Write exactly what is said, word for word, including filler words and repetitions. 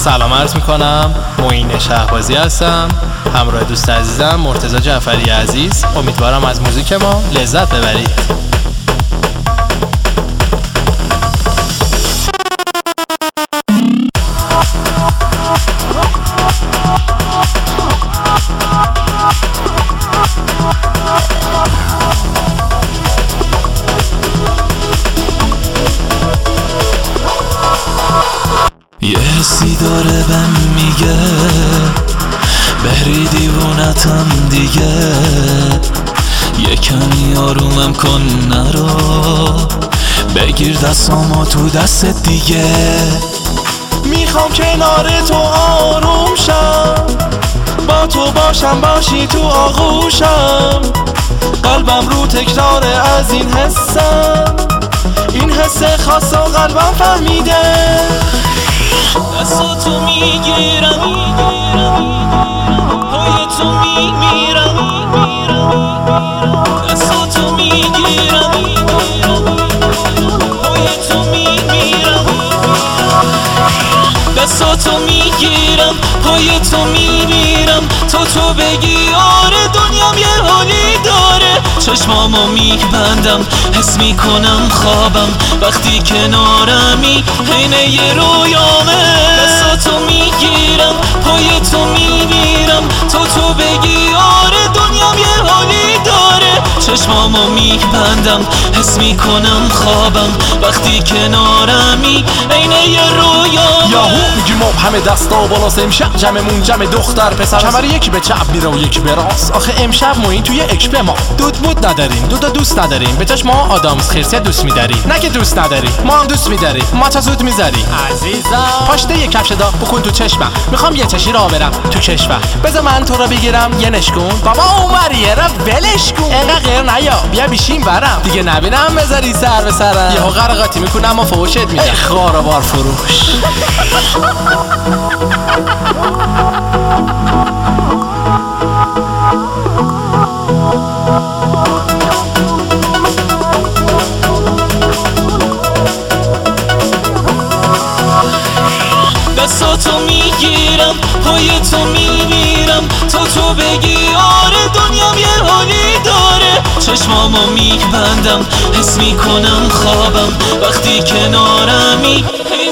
سلام عرض میکنم، معین شهبازی هستم، همراه دوست عزیزم مرتضی جعفری عزیز. امیدوارم از موزیک ما لذت ببرید. یه حسی داره بهم میگه بری دیوونتم دیگه، یه کمی آرومم کن نرو، بگیر دستامو تو دستت دیگه. میخوام کنار تو آروم شم، با تو باشم باشی تو آغوشم، قلبم رو تکرار از این حسم، این حس خاص و قلبم فهمیده. دستاتو میگیرم پای تو میمیرم، دستاتو میگیرم پای تو میمیرم، دستاتو میگیرم پای تو میمیرم، تا تو بگی آره دنیام یه حالی داره. چشمامو میبندم حس میکنم خوابم، وقتی کنارمی حین یه رویامه. دستاتو میگیرم پای تو میمیرم، تا تو بگی آره دنیام یه حالی داره. چشمامو میبندم حس میکنم خوابم، وقتی کنارمی حین یه رویامه. یاهو میگی مبهم دستا بالاست، امشب جمعمون جمع دختر پسر، کمر یکی به چپ میره و یکی به راست. آخه امشب ما این توی اکپ ما دود بود نداریم، دو تا دوست نداریم، به جاش ما آدامس خرسیه دوست میداریم. نه که دوست نداریم، ما هم دوست میداریم، ما تا زود میذاریم. عزیزم پاشته یه کفش دا بکن تو چشمم، میخوام یه چشی را برم تو کشور، بذار من تو را بگیرم یه نشکون. بابا اونوریه را ولش کن، اینقدر غیر نیا، بیا بیشین برم دیگه، نبینم بذاری سر به سرم، یهو قرقاتی میکنم و فوشت میدم. خارا بار فروش. دستاتو میگیرم پای تو میمیرم، تا تو بگی آره دنیام یه حالی داره. چشمامو میبندم حس میکنم خوابم، وقتی کنارمی